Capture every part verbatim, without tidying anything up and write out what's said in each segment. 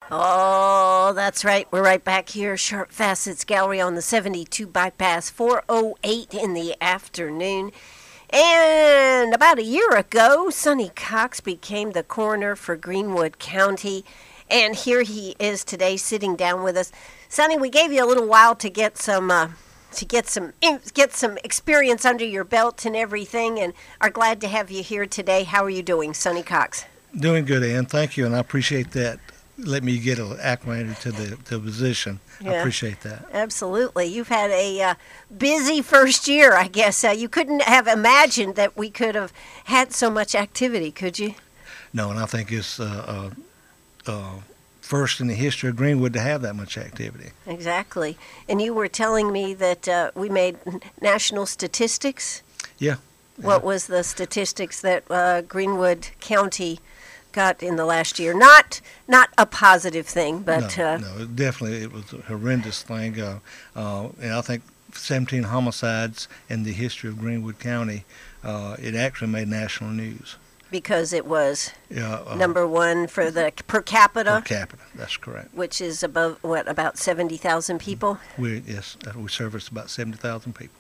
Oh, that's right. We're right back here, Sharp Facets Gallery on the seventy-two bypass, four oh eight in the afternoon. And about a year ago, Sonny Cox became the coroner for Greenwood County. And here he is today sitting down with us. Sonny, we gave you a little while to get some uh, to get some get some experience under your belt and everything, and are glad to have you here today. How are you doing, Sonny Cox? Doing good, Ann. Thank you, and I appreciate that. Let me get acclimated to the, to the position. Yeah, I appreciate that. Absolutely. You've had a uh, busy first year, I guess. Uh, you couldn't have imagined that we could have had so much activity, could you? No, and I think it's uh, uh, uh, first in the history of Greenwood to have that much activity. Exactly. And you were telling me that uh, we made national statistics. Yeah. What yeah. was the statistics that uh, Greenwood County got in the last year? Not not a positive thing, but no, uh, no, definitely it was a horrendous thing. Uh, uh, and I think seventeen homicides in the history of Greenwood County. Uh, it actually made national news because it was yeah, uh, number one for the per capita. Per capita, that's correct. Which is above what, about seventy thousand people? We yes, we service about seventy thousand people.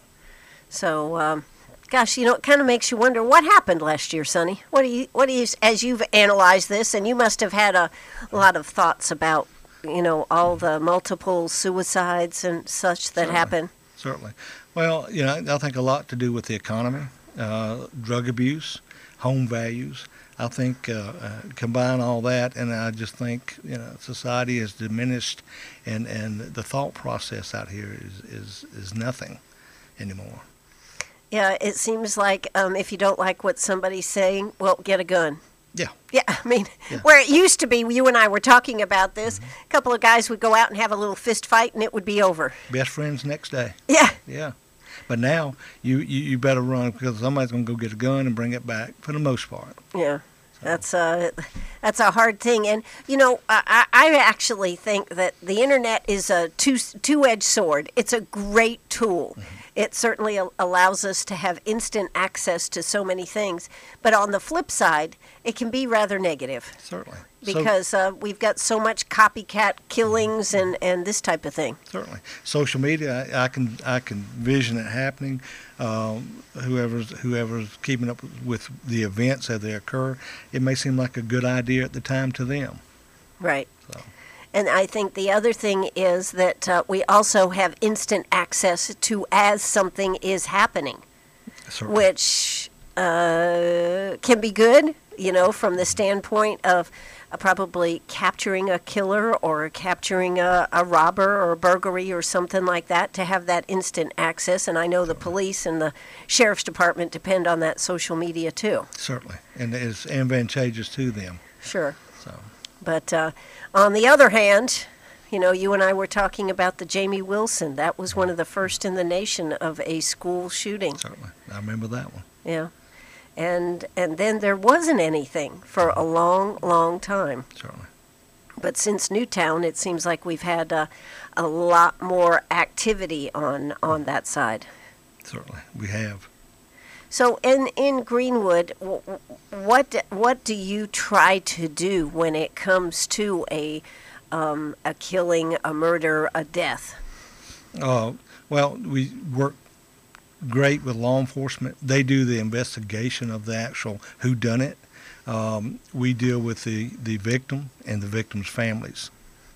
So. Um, Gosh, you know, it kind of makes you wonder what happened last year, Sonny. What do you, what do you, as you've analyzed this, and you must have had a lot of thoughts about, you know, all the multiple suicides and such that Certainly. happen. Certainly. Well, you know, I think a lot to do with the economy, uh, drug abuse, home values. I think uh, uh, combine all that, and I just think, you know, society is diminished, and, and the thought process out here is, is, is nothing anymore. Yeah, it seems like um, if you don't like what somebody's saying, well, get a gun. Yeah. Yeah, I mean, yeah. where it used to be, you and I were talking about this, mm-hmm. a couple of guys would go out and have a little fist fight, and it would be over. Best friends next day. Yeah. Yeah. But now, you, you, you better run, because somebody's going to go get a gun and bring it back, for the most part. Yeah. That's a, that's a hard thing. And, you know, I, I actually think that the Internet is a two, two-edged sword. It's a great tool. Mm-hmm. It certainly allows us to have instant access to so many things. But on the flip side, it can be rather negative. Certainly. Because so, uh, we've got so much copycat killings and, and this type of thing. Certainly. Social media, I, I can I can vision it happening. Um, whoever's whoever's keeping up with the events as they occur, it may seem like a good idea at the time to them. Right. So. And I think the other thing is that uh, we also have instant access to as something is happening, Certainly. which uh, can be good, you know, from the standpoint of uh, probably capturing a killer or capturing a, a robber or a burglary or something like that, to have that instant access. And I know the police and the sheriff's department depend on that social media too. Certainly. And it's advantageous to them. Sure. So. But uh, on the other hand, you know, you and I were talking about the Jamie Wilson. That was one of the first in the nation of a school shooting. Certainly. I remember that one. Yeah. And and then there wasn't anything for a long, long time. Certainly. But since Newtown, it seems like we've had uh, a lot more activity on, on that side. Certainly. We have. So in, in Greenwood, what what do you try to do when it comes to a um, a killing, a murder, a death? Uh, well, we work great with law enforcement. They do the investigation of the actual whodunit. Um, we deal with the, the victim and the victim's families.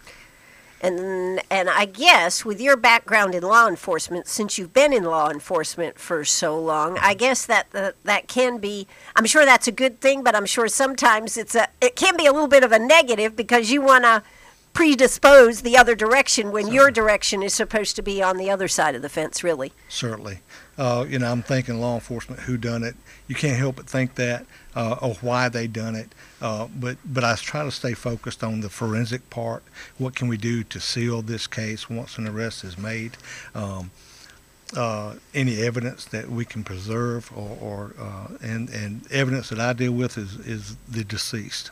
And and I guess with your background in law enforcement, since you've been in law enforcement for so long, I guess that uh, that can be, I'm sure that's a good thing, but I'm sure sometimes it's a it can be a little bit of a negative, because you want to predispose the other direction when Certainly. Your direction is supposed to be on the other side of the fence, really. Certainly. Uh, you know, I'm thinking law enforcement, who done it. You can't help but think that, uh, or why they done it. Uh, but, but I try to stay focused on the forensic part. What can we do to seal this case once an arrest is made? Um, uh, any evidence that we can preserve, or, or uh, and, and evidence that I deal with is, is the deceased.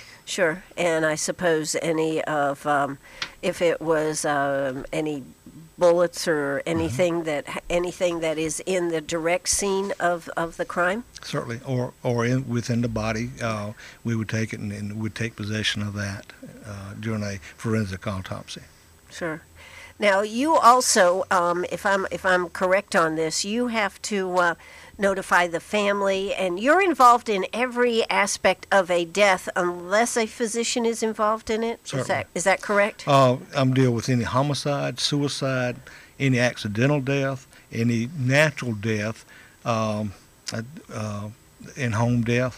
Sure. And I suppose any of, um, if it was um, any bullets or anything mm-hmm. that anything that is in the direct scene of, of the crime? Certainly, or or in, within the body, uh, we would take it and, and would take possession of that uh, during a forensic autopsy. Sure. Now, you also, um, if I'm if I'm correct on this, you have to uh, notify the family, and you're involved in every aspect of a death unless a physician is involved in it. Certainly. Is that is that correct? Uh, I'm dealing with any homicide, suicide, any accidental death, any natural death, um, uh, and home death.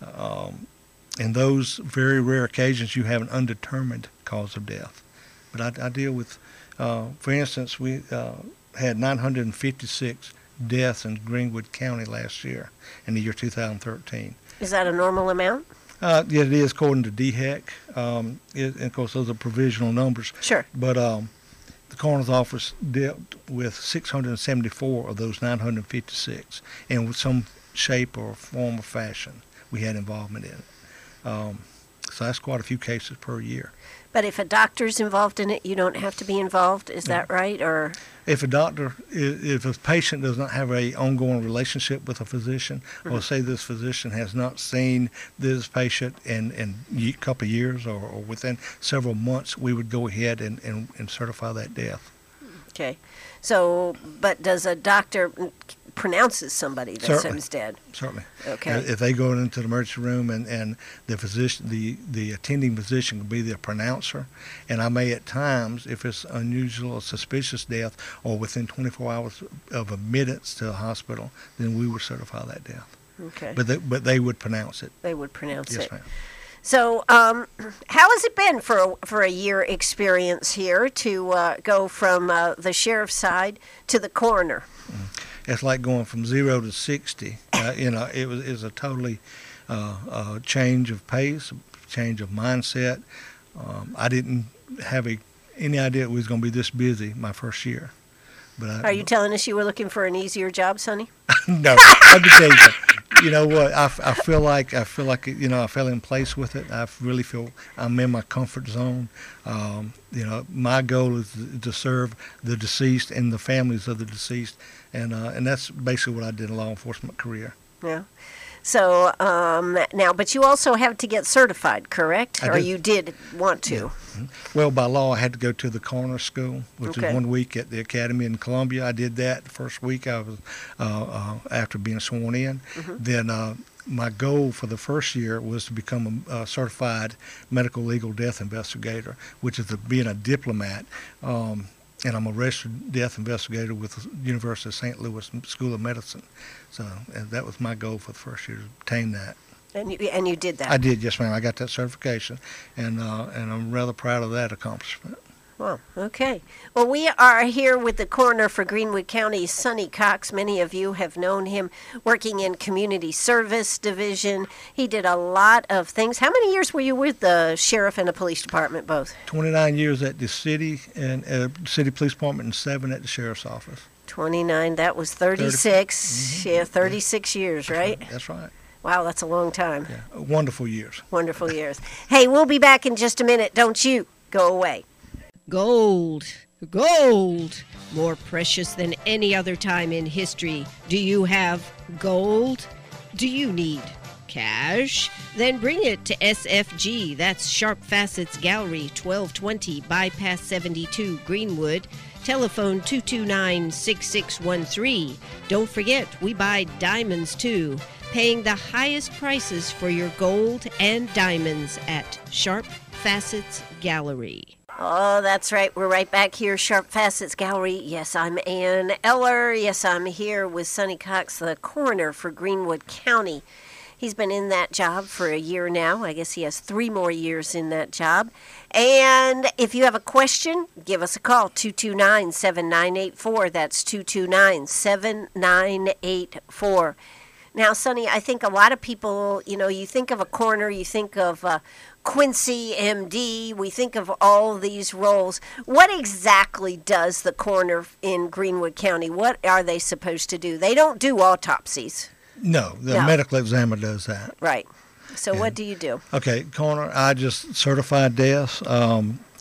Um, in those very rare occasions, you have an undetermined cause of death. But I, I deal with, uh, for instance, we uh, had nine hundred fifty-six deaths in Greenwood County last year, in the year two thousand thirteen. Is that a normal amount? Uh, yeah, it is according to D H E C. Um, it, and of course, those are provisional numbers. Sure. But um, the coroner's office dealt with six hundred seventy-four of those nine hundred fifty-six, and with some shape or form or fashion, we had involvement in it. Um, so that's quite a few cases per year. But if a doctor's involved in it, you don't have to be involved. Is that right? Or if a doctor, if a patient does not have a ongoing relationship with a physician, mm-hmm. or say this physician has not seen this patient in, in a couple of years or, or within several months, we would go ahead and, and, and certify that death. Okay. So, but does a doctor pronounces somebody that Certainly. Seems dead? Certainly. Okay. If they go into the emergency room and, and the physician, the, the attending physician will be the pronouncer, and I may at times, if it's unusual or suspicious death, or within twenty-four hours of admittance to a hospital, then we would certify that death. Okay. But they, but they would pronounce it. They would pronounce yes, it. Ma'am. So, um, how has it been for a, for a year experience here to uh, go from uh, the sheriff's side to the coroner? Mm. It's like going from zero to sixty. Uh, you know, it was, it was a totally uh, uh, change of pace, change of mindset. Um, I didn't have a, any idea it was going to be this busy my first year. But I, Are you telling us you were looking for an easier job, Sonny? No, let me tell you something. You know what? I, I feel like I feel like you know I fell in place with it. I really feel I'm in my comfort zone. Um, you know, my goal is to serve the deceased and the families of the deceased, and uh, and that's basically what I did in a law enforcement career. Yeah. So um, now, but you also have to get certified, correct? I or did. you did want to? Yeah. Mm-hmm. Well, by law, I had to go to the coroner school, which Okay. is one week at the academy in Columbia. I did that the first week I was uh, uh, after being sworn in. Mm-hmm. Then uh, my goal for the first year was to become a, a certified medical legal death investigator, which is the, being a diplomat. Um, and I'm a registered death investigator with the University of Saint Louis School of Medicine. So and that was my goal for the first year, to obtain that. And you, and you did that? I did, yes, ma'am. I got that certification, and uh, and I'm rather proud of that accomplishment. Well, okay. Well, we are here with the coroner for Greenwood County, Sonny Cox. Many of you have known him working in community service division. He did a lot of things. How many years were you with the sheriff and the police department both? twenty-nine years at the city and uh, city police department, and seven at the sheriff's office. twenty-nine. That was thirty-six. Mm-hmm. Yeah, thirty-six years, right? That's right. Wow, that's a long time. Yeah, wonderful years. Wonderful years. Hey, we'll be back in just a minute. Don't you go away. Gold. Gold. More precious than any other time in history. Do you have gold? Do you need cash? Then bring it to S F G. That's Sharp Facets Gallery, twelve twenty Bypass seventy-two, Greenwood. Telephone two two nine, six six one three. Don't forget, we buy diamonds too. Paying the highest prices for your gold and diamonds at Sharp Facets Gallery. Oh, that's right. We're right back here, Sharp Facets Gallery. Yes, I'm Ann Eller. Yes, I'm here with Sonny Cox, the coroner for Greenwood County. He's been in that job for a year now. I guess he has three more years in that job. And if you have a question, give us a call, two two nine, seven nine eight four. That's two two nine, seven nine eight four. Now, Sonny, I think a lot of people, you know, you think of a coroner, you think of uh, Quincy, M D, we think of all these roles. What exactly does the coroner in Greenwood County, what are they supposed to do? They don't do autopsies. No, the No. medical examiner does that. Right. So And- what do you do? Okay, coroner, I just certify deaths. Um,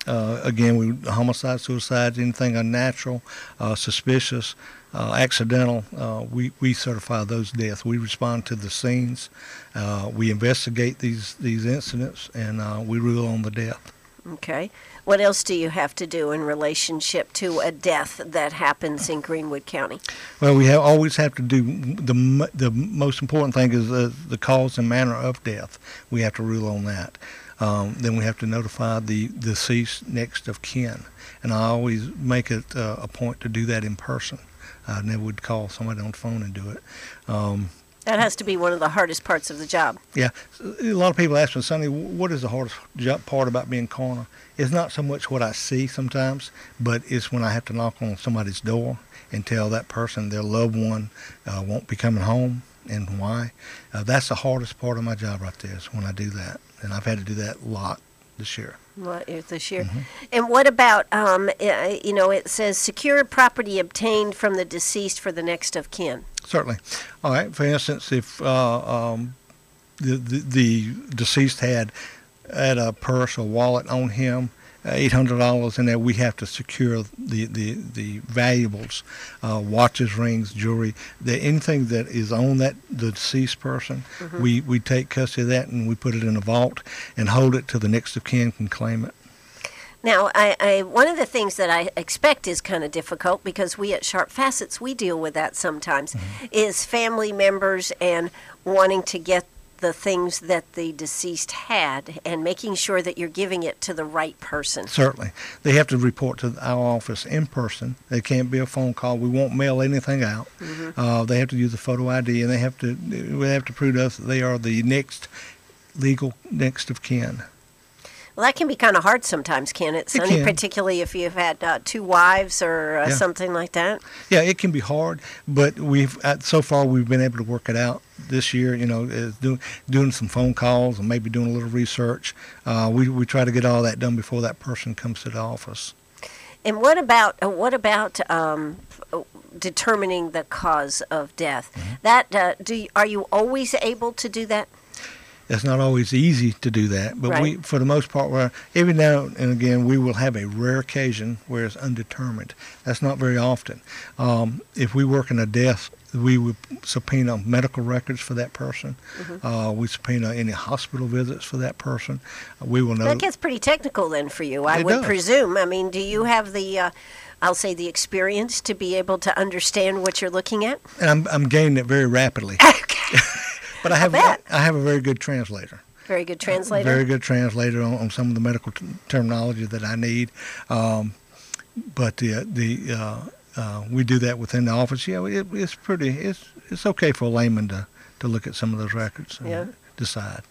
Uh, again, we homicide, suicides, anything unnatural, uh, suspicious, uh, accidental. Uh, we we certify those deaths. We respond to the scenes. Uh, we investigate these these incidents, and uh, we rule on the death. Okay. What else do you have to do in relationship to a death that happens in Greenwood County? Well, we have, always have to do the m- the most important thing is the, the cause and manner of death. We have to rule on that. Um, then we have to notify the deceased next of kin, and I always make it uh, a point to do that in person. I never would call somebody on the phone and do it. Um, That has to be one of the hardest parts of the job. Yeah, a lot of people ask me, Sonny, what is the hardest job part about being coroner? It's not so much what I see sometimes, but it's when I have to knock on somebody's door and tell that person their loved one uh, won't be coming home and why. Uh, that's the hardest part of my job right there, is when I do that, and I've had to do that a lot this year. What is this year? Mm-hmm. And what about, um, uh, you know, it says secured property obtained from the deceased for the next of kin. Certainly. All right. For instance, if uh, um, the, the the deceased had had a purse or wallet on him, uh, eight hundred dollars in there, we have to secure the the the valuables, uh, watches, rings, jewelry, the anything that is on that the deceased person. Mm-hmm. We we take custody of that and we put it in a vault and hold it till the next of kin can claim it. Now, I, I one of the things that I expect is kind of difficult, because we at Sharp Facets, we deal with that sometimes, mm-hmm. is family members and wanting to get the things that the deceased had and making sure that you're giving it to the right person. Certainly. They have to report to our office in person. They can't be a phone call. We won't mail anything out. Mm-hmm. Uh, they have to use a photo I D, and they have to we have to prove to us that they are the next legal next of kin. Well, that can be kind of hard sometimes, can it, Sonny? It can. Particularly if you've had uh, two wives or uh, yeah. something like that. Yeah, it can be hard, but we've uh, so far we've been able to work it out this year. You know, is doing doing some phone calls and maybe doing a little research. Uh, we we try to get all that done before that person comes to the office. And what about uh, what about um, determining the cause of death? Mm-hmm. That uh, do you, are you always able to do that? It's not always easy to do that, but right. we, for the most part, we're, every now and again, we will have a rare occasion where it's undetermined. That's not very often. Um, if we work in a death, we would subpoena medical records for that person. Mm-hmm. Uh, we subpoena any hospital visits for that person. Uh, we will know. That gets pretty technical then for you, I it would does. presume. I mean, do you have the, uh, I'll say, the experience to be able to understand what you're looking at? And I'm, I'm gaining it very rapidly. Okay. But I have I, I have a very good translator. Very good translator. Very good translator on, on some of the medical t- terminology that I need. Um, but the the uh, uh, we do that within the office. Yeah, it, it's pretty. It's it's okay for a layman to, to look at some of those records and yeah. decide.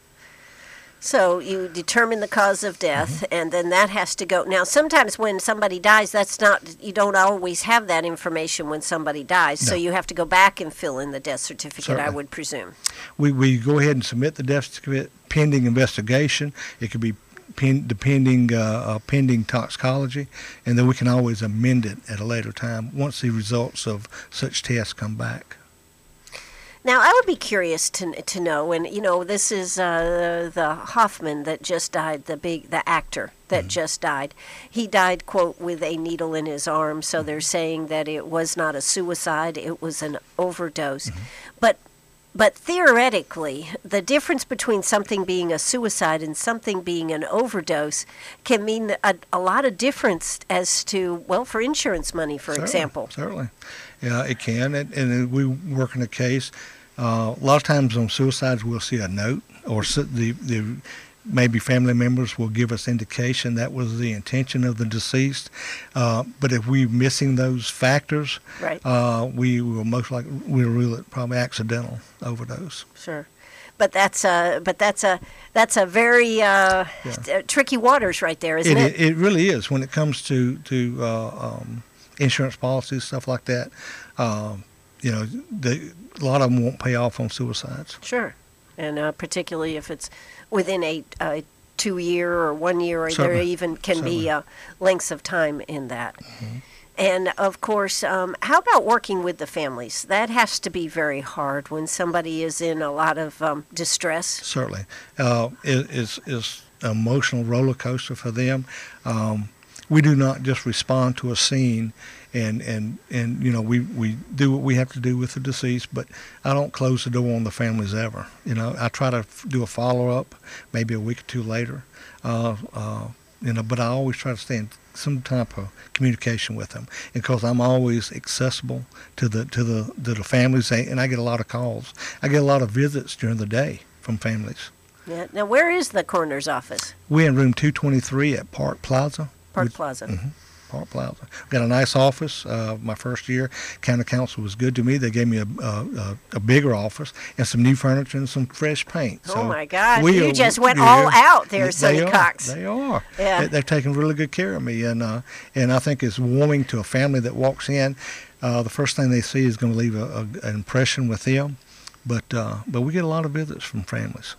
So you determine the cause of death, mm-hmm. and then that has to go. Now, sometimes when somebody dies, that's not, you don't always have that information when somebody dies, no. So you have to go back and fill in the death certificate, Certainly. I would presume. We we go ahead and submit the death certificate pending investigation. It could be pen, depending, uh, uh, pending toxicology, and then we can always amend it at a later time once the results of such tests come back. Now, I would be curious to to know, and you know, this is uh, the Hoffman that just died, the big the actor that mm-hmm. just died. He died, quote, with a needle in his arm. So they're saying that it was not a suicide; it was an overdose. Mm-hmm. But but theoretically, the difference between something being a suicide and something being an overdose can mean a, a lot of difference as to, well, for insurance money, for certainly, example. Certainly. Yeah, it can. And, and we work in a case. Uh, a lot of times on suicides, we'll see a note, or the, the maybe family members will give us indication that was the intention of the deceased. Uh, but if we're missing those factors, right. uh, we will most likely we'll rule it probably accidental overdose. Sure. But that's a but that's a that's a very uh, yeah. tricky waters right there, isn't it? It, it really is when it comes to to uh, um, insurance policies, stuff like that. Uh, you know, the, a lot of them won't pay off on suicides. Sure, and uh, particularly if it's within a, a two-year or one year, or Certainly. there even can Certainly. be uh, lengths of time in that. Mm-hmm. And, of course, um, how about working with the families? That has to be very hard when somebody is in a lot of um, distress. Certainly. Uh, it, it's, it's emotional roller coaster for them. Um, we do not just respond to a scene and, and, and you know, we, we do what we have to do with the deceased, but I don't close the door on the families ever. You know, I try to f- do a follow-up maybe a week or two later, uh, uh, you know, but I always try to stay in some type of communication with them because I'm always accessible to the to the to the families, and I get a lot of calls. I get a lot of visits during the day from families. Yeah. Now, where is the coroner's office? We're in room two twenty-three at Park Plaza. Park With, Plaza. Mm-hmm, Park Plaza. We got a nice office. Uh, my first year, county council was good to me. They gave me a a, a bigger office and some new furniture and some fresh paint. Oh so my gosh! we You are, just went yeah, all out there, they Sonny are, Cox. They are. Yeah. They, they've taken really good care of me, and uh, and I think it's warming to a family that walks in. Uh, the first thing they see is going to leave a, a, an impression with them. But uh, but we get a lot of visits from families.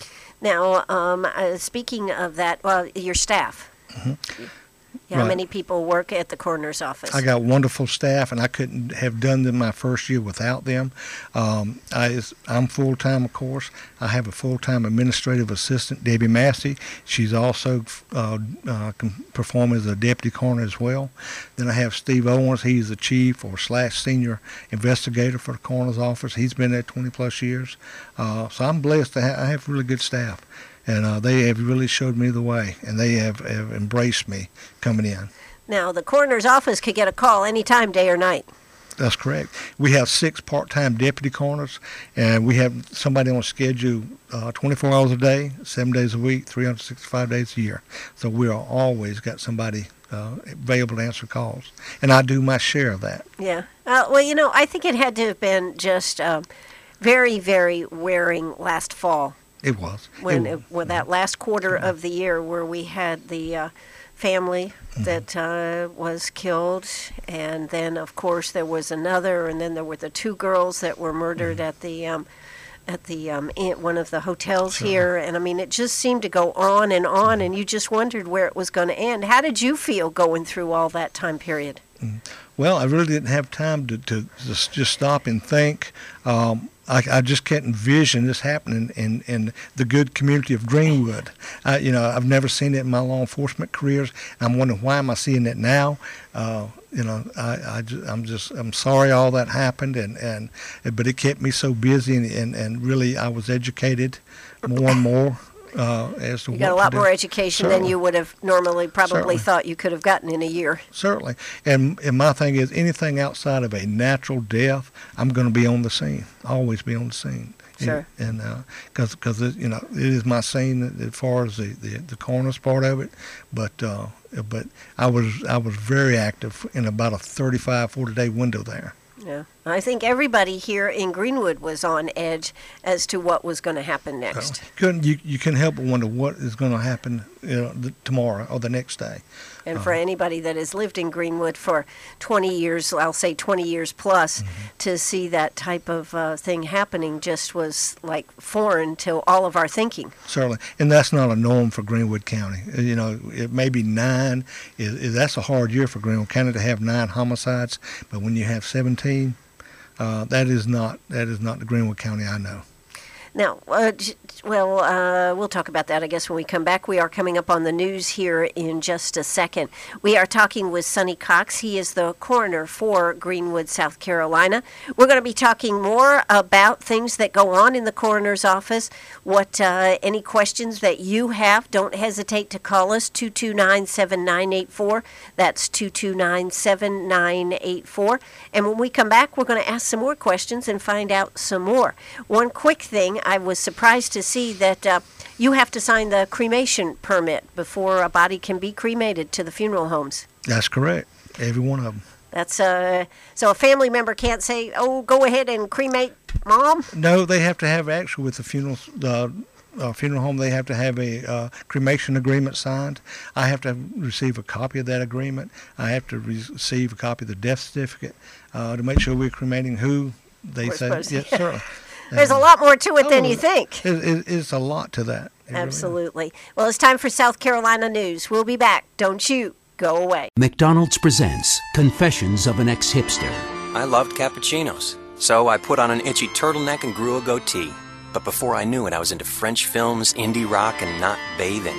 Now, um, uh, speaking of that, well, your staff. Mm-hmm. Yeah, how Right. many people work at the coroner's office? I got wonderful staff, and I couldn't have done them my first year without them. Um, I, I'm full-time, of course. I have a full-time administrative assistant, Debbie Massey. She's also uh, uh, can perform as a deputy coroner as well. Then I have Steve Owens. He's the chief or slash senior investigator for the coroner's office. He's been there twenty-plus years. Uh, so I'm blessed to ha- I have really good staff. And uh, they have really showed me the way, and they have, have embraced me coming in. Now, the coroner's office could get a call anytime, day or night. That's correct. We have six part-time deputy coroners, and we have somebody on schedule uh, twenty-four hours a day, seven days a week, three hundred sixty-five days a year. So we are always got somebody uh, available to answer calls, and I do my share of that. Yeah. Uh, well, you know, I think it had to have been just um, very, very wearing last fall. It was. When, it, it, when that last quarter of the year where we had the uh, family Mm-hmm. that uh, was killed, and then of course there was another, and then there were the two girls that were murdered Mm-hmm. at the um, at the um, in one of the hotels Sure. here, and I mean it just seemed to go on and on, and you just wondered where it was going to end. How did you feel going through all that time period? Well, I really didn't have time to, to just, just stop and think. Um, I, I just can't envision this happening in, in the good community of Greenwood. I, you know, I've never seen it in my law enforcement careers. I'm wondering why am I seeing it now? Uh, you know, I, I just, I'm just I'm sorry all that happened, and, and but it kept me so busy, and, and, and really I was educated more and more. Uh, as to You what got a lot to more do. education than Certainly. you would have normally probably Certainly. thought you could have gotten in a year. Certainly. And and my thing is anything outside of a natural death, I'm going to be on the scene, always be on the scene. Sure. And because because you know it is my scene as far as the, the, the coroner's part of it, but uh, but I was I was very active in about a thirty-five, forty day window there. Yeah, I think everybody here in Greenwood was on edge as to what was going to happen next. Couldn't you you can help but wonder what is going to happen, you know, the, tomorrow or the next day. And for anybody that has lived in Greenwood for twenty years, I'll say twenty years plus, Mm-hmm. to see that type of uh, thing happening just was like foreign to all of our thinking. Certainly, and that's not a norm for Greenwood County. Uh, You know, it may be nine. Is, is that's a hard year for Greenwood County to have nine homicides, but when you have seventeen, uh, that is not that is not the Greenwood County I know. Now, uh, j- well, uh, we'll talk about that, I guess, when we come back. We are coming up on the news here in just a second. We are talking with Sonny Cox. He is the coroner for Greenwood, South Carolina. We're going to be talking more about things that go on in the coroner's office. What uh, any questions that you have, don't hesitate to call us, two two nine, seven nine eight four. That's two two nine, seven nine eight four. And when we come back, we're going to ask some more questions and find out some more. One quick thing, I was surprised to see that uh, you have to sign the cremation permit before a body can be cremated to the funeral homes. That's correct. Every one of them. That's uh, so a family member can't say, "Oh, go ahead and cremate Mom." No, they have to have actually with the funeral uh, uh, funeral home. They have to have a uh, cremation agreement signed. I have to receive a copy of that agreement. I have to re- receive a copy of the death certificate uh, to make sure we're cremating who they We're say. supposed to. Yes, certainly. There's a lot more to it than Oh, you think. It, it, it's a lot to that. It really is. Absolutely. Well, it's time for South Carolina news. We'll be back. Don't you go away. McDonald's presents Confessions of an Ex-Hipster. I loved cappuccinos, so I put on an itchy turtleneck and grew a goatee. But before I knew it, I was into French films, indie rock, and not bathing.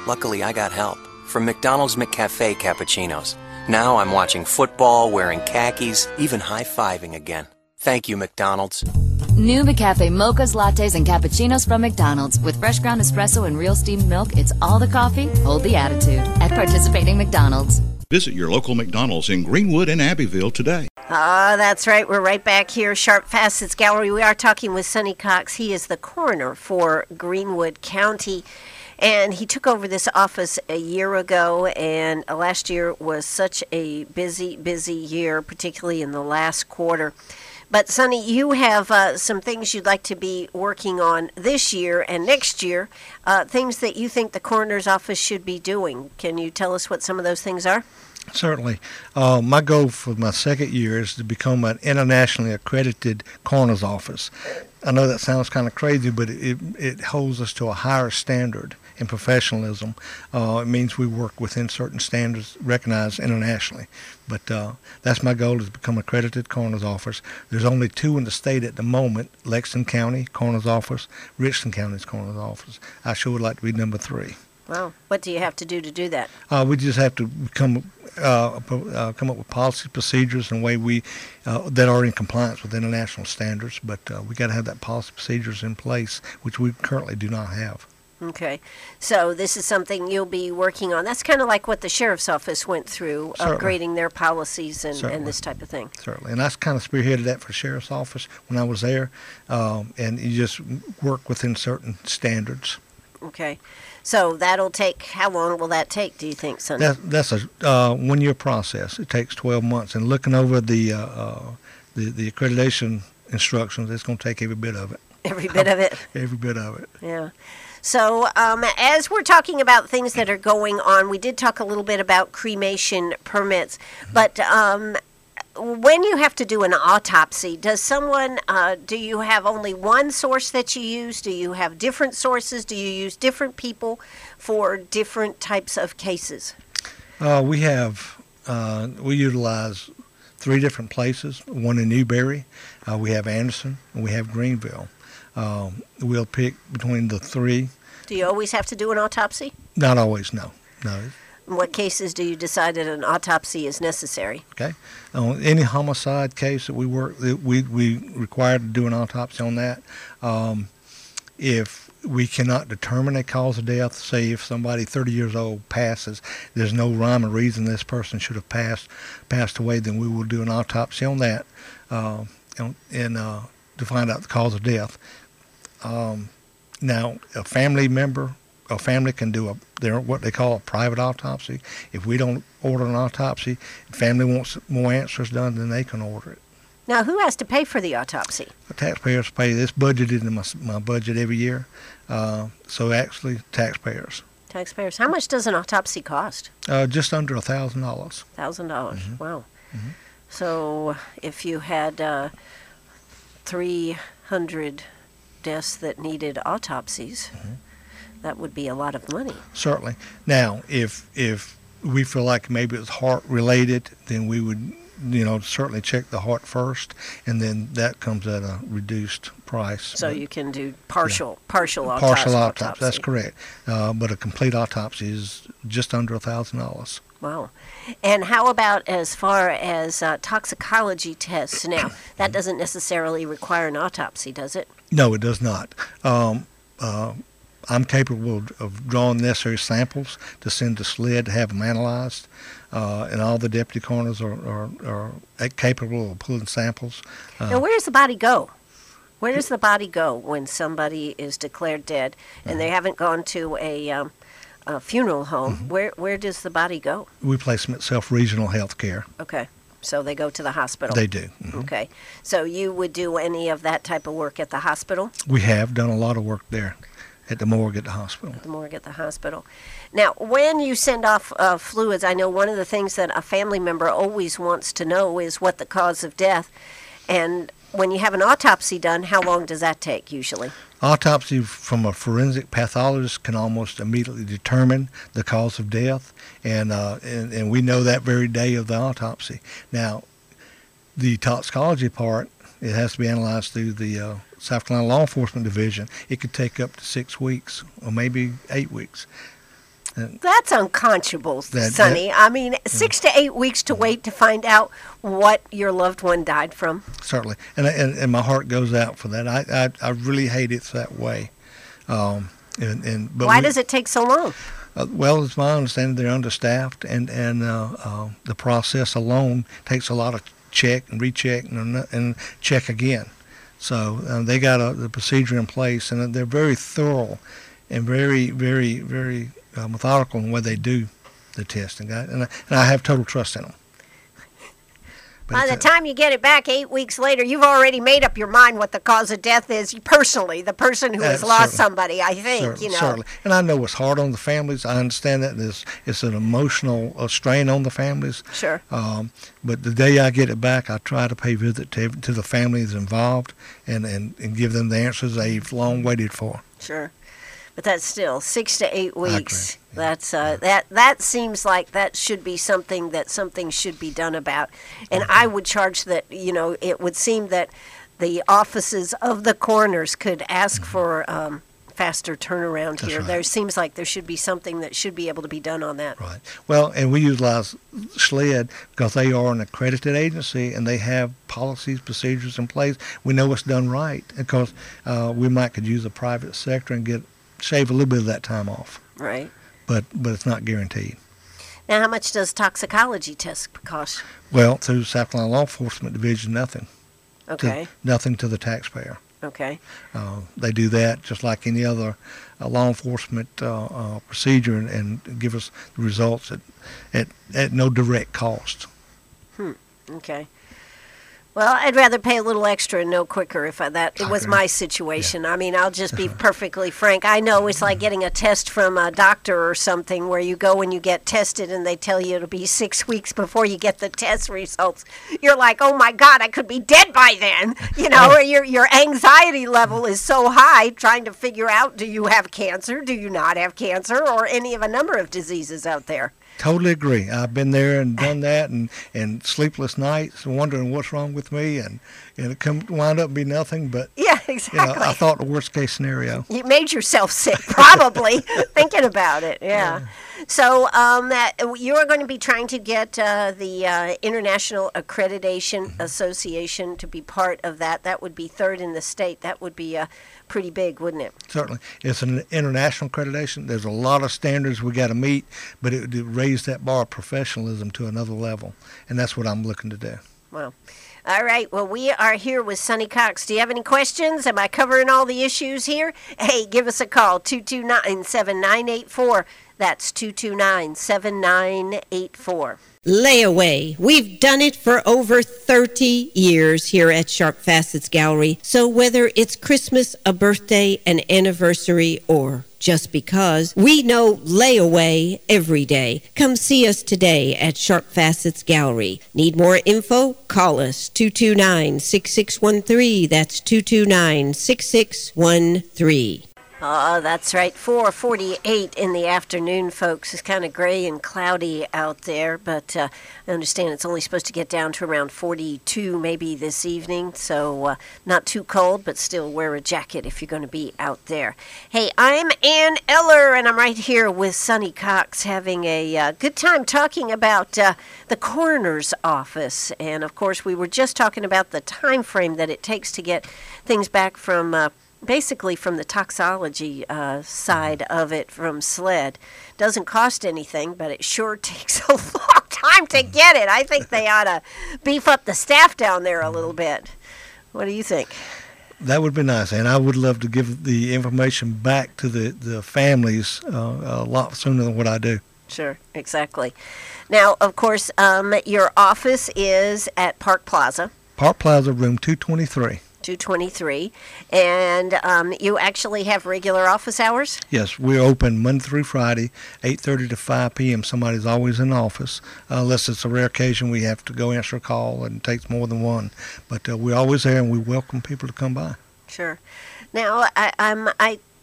Luckily, I got help from McDonald's McCafe cappuccinos. Now I'm watching football, wearing khakis, even high-fiving again. Thank you, McDonald's. New McCafe mochas, lattes, and cappuccinos from McDonald's. With fresh ground espresso and real steamed milk, it's all the coffee, hold the attitude. At participating McDonald's. Visit your local McDonald's in Greenwood and Abbeville today. Ah, that's right. We're right back here, Sharp Facets Gallery. We are talking with Sonny Cox. He is the coroner for Greenwood County. And he took over this office a year ago, and last year was such a busy, busy year, particularly in the last quarter. But, Sonny, you have uh, some things you'd like to be working on this year and next year, uh, things that you think the coroner's office should be doing. Can you tell us what some of those things are? Certainly. Uh, my goal for my second year is to become an internationally accredited coroner's office. I know that sounds kind of crazy, but it, it holds us to a higher standard in professionalism. Uh, it means we work within certain standards recognized internationally. But uh, that's my goal, is to become an accredited coroner's office. There's only two in the state at the moment: Lexington County Coroner's Office, Richland County's Coroner's Office. I sure would like to be number three. Wow. What do you have to do to do that? Uh, we just have to come uh, uh, come up with policy, procedures, and way we uh, that are in compliance with international standards. But uh, we got to have that policy procedures in place, which we currently do not have. Okay. So this is something you'll be working on. That's kind of like what the sheriff's office went through, Certainly. upgrading their policies and, Certainly. and this type of thing. Certainly. And I kind of spearheaded that for the sheriff's office when I was there. Um, and you just work within certain standards. Okay. So that'll take, how long will that take, do you think, Sonny? That, that's a uh, one-year process. It takes twelve months. And looking over the, uh, uh, the, the accreditation instructions, it's going to take every bit of it. Every bit of it? Every bit of it. Yeah. So um, as we're talking about things that are going on, we did talk a little bit about cremation permits, but um, when you have to do an autopsy, does someone, uh, do you have only one source that you use? Do you have different sources? Do you use different people for different types of cases? Uh, we have, uh, we utilize three different places, one in Newberry, uh, we have Anderson, and we have Greenville. Um, we'll pick between the three. Do you always have to do an autopsy? Not always, no. No. In what cases do you decide that an autopsy is necessary? Okay. On any homicide case that we work, that we we require to do an autopsy on that. Um, if we cannot determine a cause of death, say if somebody thirty years old passes, there's no rhyme or reason this person should have passed passed away, then we will do an autopsy on that, uh, and uh, to find out the cause of death. Um, now, a family member, a family can do a they're what they call a private autopsy. If we don't order an autopsy, if family wants more answers done, then they can order it. Now, who has to pay for the autopsy? The taxpayers pay. This budgeted in my, my budget every year, uh, so actually taxpayers. Taxpayers. How much does an autopsy cost? Uh, just under a thousand dollars. Thousand dollars. Mm-hmm. Wow. Mm-hmm. So if you had uh, three hundred deaths that needed autopsies, mm-hmm. that would be a lot of money. Certainly. Now, if if we feel like maybe it's heart related, then we would, you know, certainly check the heart first, and then that comes at a reduced price. So but, you can do partial yeah. partial, auto- partial autopsy. autopsy. That's correct. Uh, but a complete autopsy is just under a thousand dollars. Wow. And how about as far as uh, toxicology tests? Now, that doesn't necessarily require an autopsy, does it? No, it does not. Um, uh, I'm capable of, of drawing necessary samples to send to SLED to have them analyzed, uh, and all the deputy coroners are, are, are capable of pulling samples. Uh, now, where does the body go? Where does the body go when somebody is declared dead and they haven't gone to a, um, a funeral home? Mm-hmm. Where where does the body go? We place them at Self Regional Health Care. Okay. So they go to the hospital? They do. Mm-hmm. Okay. So you would do any of that type of work at the hospital? We have done a lot of work there at the morgue at the hospital. At the morgue at the hospital. Now, when you send off uh, fluids, I know one of the things that a family member always wants to know is what the cause of death. And when you have an autopsy done, how long does that take usually? Autopsy from a forensic pathologist can almost immediately determine the cause of death, and, uh, and, and we know that very day of the autopsy. Now, the toxicology part, it has to be analyzed through the uh, South Carolina Law Enforcement Division. It could take up to six weeks or maybe eight weeks. That's unconscionable, That- Sonny. that- I mean, six to eight weeks to wait to find out what your loved one died from. Certainly, and, and and my heart goes out for that. I I, I really hate it's that way. Um, and, and but Why we- does it take so long? Uh, well, it's my understanding they're understaffed, and and uh, uh, the process alone takes a lot of check and recheck and and check again. So uh, they got a, the procedure in place, and they're very thorough and very very very uh, methodical in the way they do the testing. I, and I, and I have total trust in them. But By it's the a- time you get it back eight weeks later, you've already made up your mind what the cause of death is personally, the person who Uh, has lost certainly. somebody, I think, Certainly, you know. certainly. And I know it's hard on the families. I understand that. There's, it's an emotional uh, strain on the families. Sure. Um, but the day I get it back, I try to pay visit to, to the families involved and, and, and give them the answers they've long waited for. Sure. But that's still six to eight agree. weeks. That's uh, that that seems like that should be something that something should be done about. And I would charge that, you know, it would seem that the offices of the coroners could ask for um, faster turnaround That's here. right. There seems like there should be something that should be able to be done on that. Right. Well, and we utilize SLED because they are an accredited agency and they have policies, procedures in place. We know it's done right because uh, we might could use the private sector and get shave a little bit of that time off. Right. But but it's not guaranteed. Now, how much does toxicology test cost? Well, through South Carolina Law Enforcement Division, nothing. To, Okay. nothing to the taxpayer. Okay. Uh, they do that just like any other uh, law enforcement uh, uh, procedure and, and give us the results at, at, at no direct cost. Okay. Well, I'd rather pay a little extra and know quicker if I, that it was agree. my situation. I mean, I'll just be perfectly frank. I know it's like getting a test from a doctor or something where you go and you get tested and they tell you it'll be six weeks before you get the test results. You're like, oh my God, I could be dead by then. You know, or your your anxiety level is so high trying to figure out, do you have cancer? Do you not have cancer? Or any of a number of diseases out there. Totally agree. I've been there and done that, and, and sleepless nights, wondering what's wrong with me, and, and it come wind up be nothing. But Yeah, you know, exactly. I thought the worst case scenario. You made yourself sick, probably, thinking about it. Yeah. So um, that you are going to be trying to get uh, the uh, International Accreditation Association to be part of that. That would be third in the state. That would be uh, pretty big, wouldn't it? Certainly, it's an international accreditation. There's a lot of standards we got to meet, but it would raise that bar of professionalism to another level, and that's what I'm looking to do. Well, all right. Well, we are here with Sonny Cox. Do you have any questions? Am I covering all the issues here? Hey, give us a call, two two nine, seven nine eight four. That's two two nine, seven nine eight four. Layaway. We've done it for over thirty years here at Sharp Facets Gallery. So whether it's Christmas, a birthday, an anniversary, or just because, we know layaway every day. Come see us today at Sharp Facets Gallery. Need more info? Call us two two nine, six six one three. That's two two nine, six six one three. Oh, that's right. four forty-eight in the afternoon, folks. It's kind of gray and cloudy out there, but uh, I understand it's only supposed to get down to around forty-two maybe this evening, so uh, not too cold, but still wear a jacket if you're going to be out there. Hey, I'm Ann Eller, and I'm right here with Sonny Cox having a uh, good time talking about uh, the coroner's office. And, of course, we were just talking about the time frame that it takes to get things back from uh, basically from the toxicology uh, side of it from SLED. Doesn't cost anything, but it sure takes a long time to get it. I think they ought to beef up the staff down there a little bit. What do you think? That would be nice, and I would love to give the information back to the, the families uh, a lot sooner than what I do. Sure, exactly. Now, of course, um, your office is at Park Plaza. Park Plaza, room two twenty-three. two twenty-three, and um, you actually have regular office hours? Yes, we're open Monday through Friday, eight thirty to five p.m. Somebody's always in the office, uh, unless it's a rare occasion we have to go answer a call and it takes more than one. But uh, we're always there, and we welcome people to come by. Sure. Now, I, I'm, I,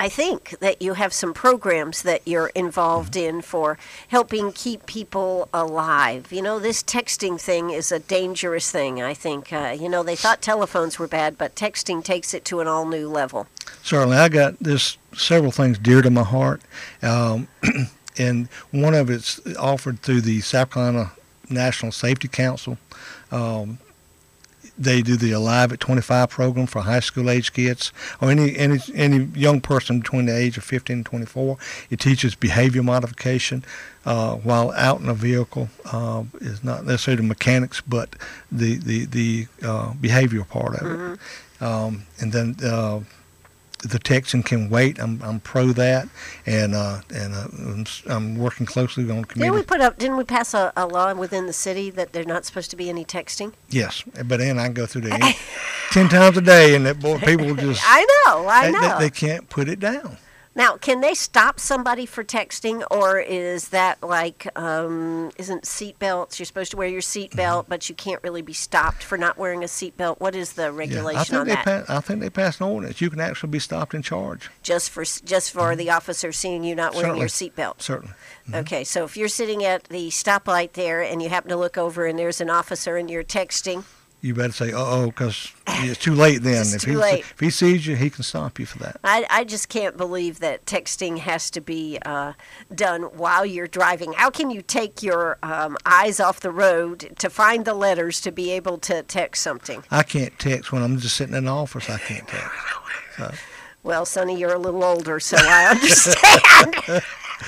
I think that you have some programs that you're involved in for helping keep people alive. You know, this texting thing is a dangerous thing, I think. Uh, you know, they thought telephones were bad, but texting takes it to an all-new level. Certainly. I got this several things dear to my heart, um, and one of it's offered through the South Carolina National Safety Council. Um, They do the Alive at twenty-five program for high school age kids or any, any any young person between the age of fifteen and twenty-four. It teaches behavior modification uh, while out in a vehicle. Uh, is not necessarily the mechanics, but the the the uh, behavior part of Mm-hmm. it. Um, and then uh, the texting can wait. I'm I'm pro that, and uh, and uh, I'm, I'm working closely on committee. Didn't we put up? Didn't we pass a, a law within the city that there's not supposed to be any texting? Yes, but then I go through there ten times a day, and that boy, people just I know, I they, know. They, they can't put it down. Now, can they stop somebody for texting, or is that like, um, isn't seatbelts? You're supposed to wear your seatbelt, Mm-hmm. but you can't really be stopped for not wearing a seatbelt. What is the Yeah, regulation I think on they that? pa- I think they passed an ordinance. You can actually be stopped and charged. Just for just for the officer seeing you not wearing your seatbelt. Certainly. Okay, so if you're sitting at the stoplight there and you happen to look over and there's an officer and you're texting, You better say, uh-oh, because it's too late then. It's if too he, late. If he sees you, he can stop you for that. I, I just can't believe that texting has to be uh, done while you're driving. How can you take your um, eyes off the road to find the letters to be able to text something? I can't text when I'm just sitting in the office. I can't text. So, Well, Sonny, you're a little older, so I understand.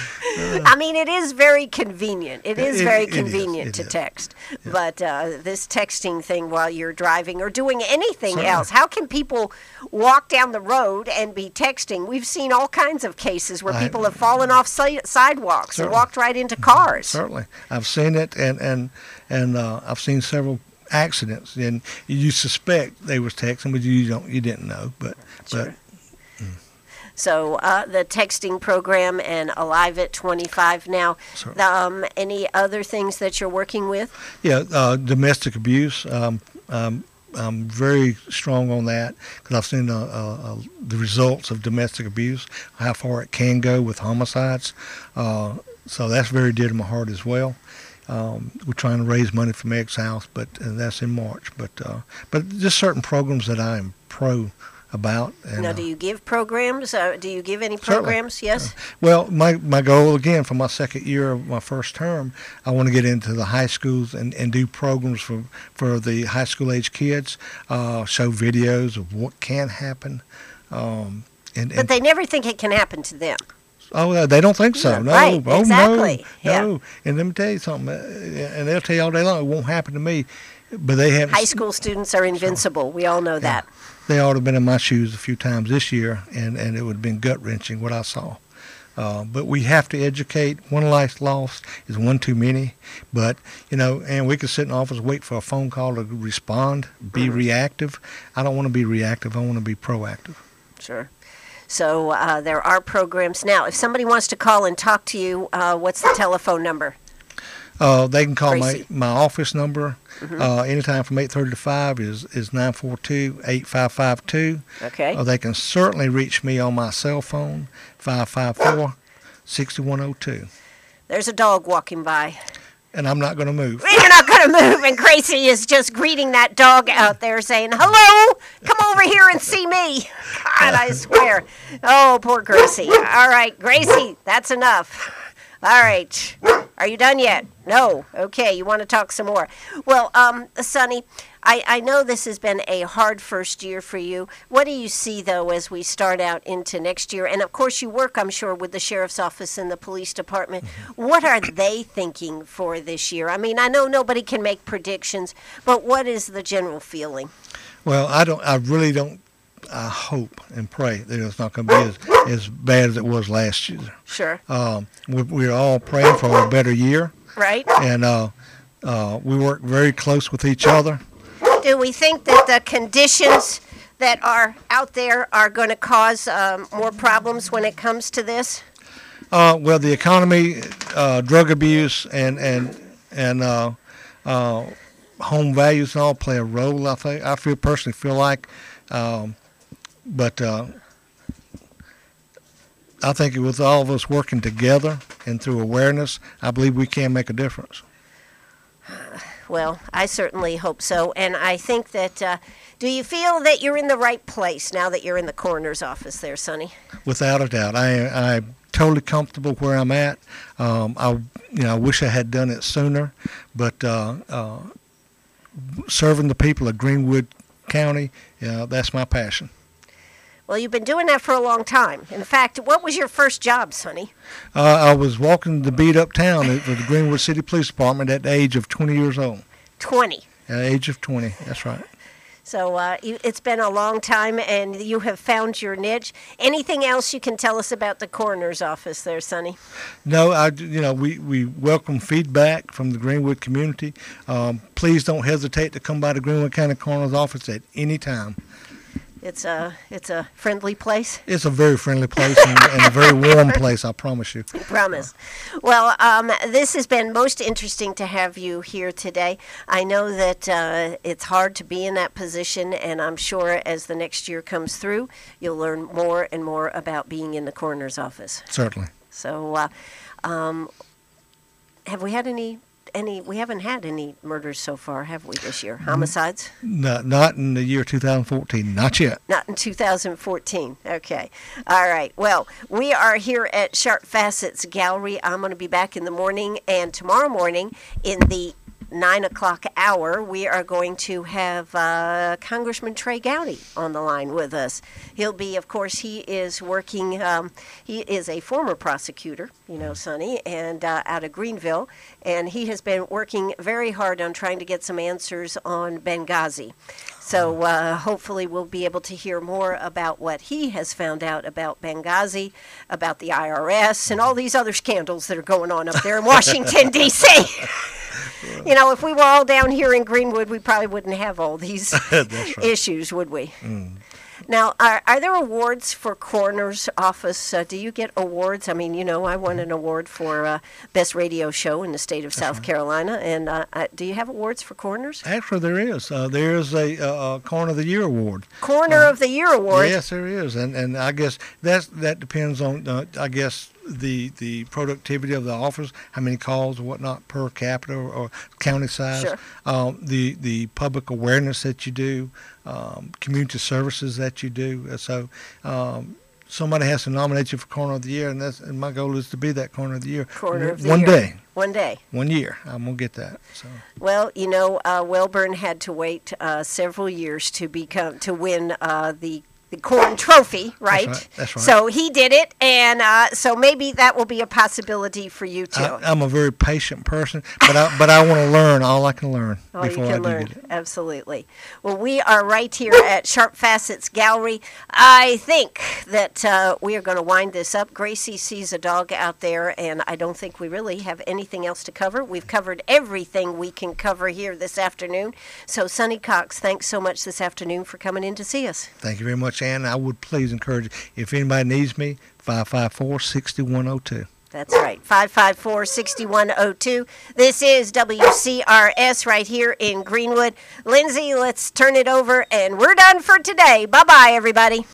I mean, it is very convenient. It is It- very it is, convenient it to is. text. But uh, this texting thing while you're driving or doing anything Certainly. else, how can people walk down the road and be texting? We've seen all kinds of cases where I- people have fallen off si- sidewalks and Certainly. walked right into cars. certainly. I've seen it, and, and, and uh, I've seen several accidents, and you suspect they was texting, but you don't, you didn't know. But, Sure. So uh, the texting program and Alive at twenty-five now. Certainly. Um, any other things that you're working with? but yeah, uh, domestic abuse. Um, um, I'm very strong on that because I've seen uh, uh, uh, the results of domestic abuse, how far it can go with homicides. Uh, so that's very dear to my heart as well. Um, we're trying to raise money for Meg's House, but uh, that's in March. But uh, but just certain programs that I am pro about. And, Now, uh, do you give programs? Uh, do you give any Certainly. programs? Yes. Well, my, my goal, again, for my second year of my first term, I want to get into the high schools and, and do programs for, for the high school age kids, uh, show videos of what can happen. Um, and, But and they never think it can happen to them. Oh, uh, they don't think so. Yeah, No, right, oh, exactly, no, yeah. no. And let me tell you something, uh, and they'll tell you all day long, it won't happen to me. But they haven't. High school students are invincible. We all know that. They ought to have been in my shoes a few times this year, and, and it would have been gut-wrenching what I saw. Uh, but we have to educate. One life lost is one too many. But, you know, and we could sit in the office, wait for a phone call to respond, be Mm-hmm. reactive. I don't want to be reactive. I want to be proactive. Sure. So uh, there are programs. Now, if somebody wants to call and talk to you, uh, what's the telephone number? Uh, they can call Tracy. my, my office number Mhm. uh, anytime from eight thirty to five is, is nine four two, eight five five two. Okay. Or they can certainly reach me on my cell phone, five five four, six one zero two. There's a dog walking by. And I'm not going to move. You're not going to move, and Gracie is just greeting that dog out there saying, hello, come over here and see me. God, I swear. Oh, poor Gracie. All right, Gracie, that's enough. All right. Are you done yet? No. Okay, you want to talk some more. Well, um, Sonny, I, I know this has been a hard first year for you. What do you see, though, as we start out into next year? And, of course, you work, I'm sure, with the Sheriff's Office and the Police Department. What are they thinking for this year? I mean, I know nobody can make predictions, but what is the general feeling? Well, I don't. I really don't. I hope and pray that it's not going to be as, as bad as it was last year. Sure. Um, we, we're all praying for a better year. Right. And uh, uh, we work very close with each other. Do we think that the conditions that are out there are going to cause um, more problems when it comes to this? Uh, well, the economy, uh, drug abuse, and and and uh, uh, home values all play a role. I think. I feel personally feel like, um, but uh, I think with all of us working together and through awareness, I believe we can make a difference. Well, I certainly hope so. And I think that, uh, do you feel that you're in the right place now that you're in the coroner's office there, Sonny? Without a doubt. I, I'm totally comfortable where I'm at. Um, I, you know, I wish I had done it sooner, but uh, uh, serving the people of Greenwood County, uh, that's my passion. Well, you've been doing that for a long time. In fact, what was your first job, Sonny? Uh, I was walking the beat uptown for the Greenwood City Police Department at the age of twenty years old. twenty. At the age of twenty, that's right. So uh, you, it's been a long time, and you have found your niche. Anything else you can tell us about the coroner's office there, Sonny? No, I, you know, we, we welcome feedback from the Greenwood community. Um, please don't hesitate to come by the Greenwood County Coroner's office at any time. It's a it's a friendly place. It's a very friendly place and, and a very warm place, I promise you. I promise. Well, um, this has been most interesting to have you here today. I know that uh, it's hard to be in that position, and I'm sure as the next year comes through, you'll learn more and more about being in the coroner's office. Certainly. So, uh, um, have we had any? Any, we haven't had any murders so far, have we, this year? Homicides? No, not in the year two thousand fourteen. Not yet. Not in two thousand fourteen. Okay. All right. Well, we are here at Sharp Facets Gallery. I'm going to be back in the morning, and tomorrow morning in the nine o'clock hour, we are going to have uh, Congressman Trey Gowdy on the line with us. He'll be, of course, he is working, um, he is a former prosecutor, you know, Sonny, and uh, out of Greenville, and he has been working very hard on trying to get some answers on Benghazi. So uh, hopefully we'll be able to hear more about what he has found out about Benghazi, about the I R S, and all these other scandals that are going on up there in Washington, D C You know, if we were all down here in Greenwood, we probably wouldn't have all these right. issues, would we? Mm. Now, are, are there awards for coroner's office? Uh, do you get awards? I mean, you know, I won an award for uh, best radio show in the state of That's South right. Carolina. And uh, uh, do you have awards for coroners? Actually, there is. Uh, there is a, a Coroner of the Year award. Coroner uh, of the Year award? Yes, there is. And and I guess that's, that depends on, uh, I guess, the the productivity of the office, how many calls or whatnot per capita or, or county size, sure. um, the the public awareness that you do, um, community services that you do. So um, somebody has to nominate you for Coroner of the Year, and that's and my goal is to be that Coroner of the Year. Coroner of the one Year. day. One day. One year. I'm gonna get that. So. Well, you know, uh, Wellborn had to wait uh, several years to become to win uh, the. The Corn Trophy, right? That's right. That's right. So he did it, and uh, so maybe that will be a possibility for you too. I, I'm a very patient person, but I but I want to learn all I can learn oh, before you can I do learn. get it. Absolutely. Well, we are right here at Sharp Facets Gallery. I think that uh, we are going to wind this up. Gracie sees a dog out there, and I don't think we really have anything else to cover. We've covered everything we can cover here this afternoon. So, Sonny Cox, thanks so much this afternoon for coming in to see us. Thank you very much. And I would please encourage you, if anybody needs me, five five four, six one zero two. That's right, five five four, six one zero two. This is W C R S right here in Greenwood. Lindsay, let's turn it over, and we're done for today. Bye-bye, everybody.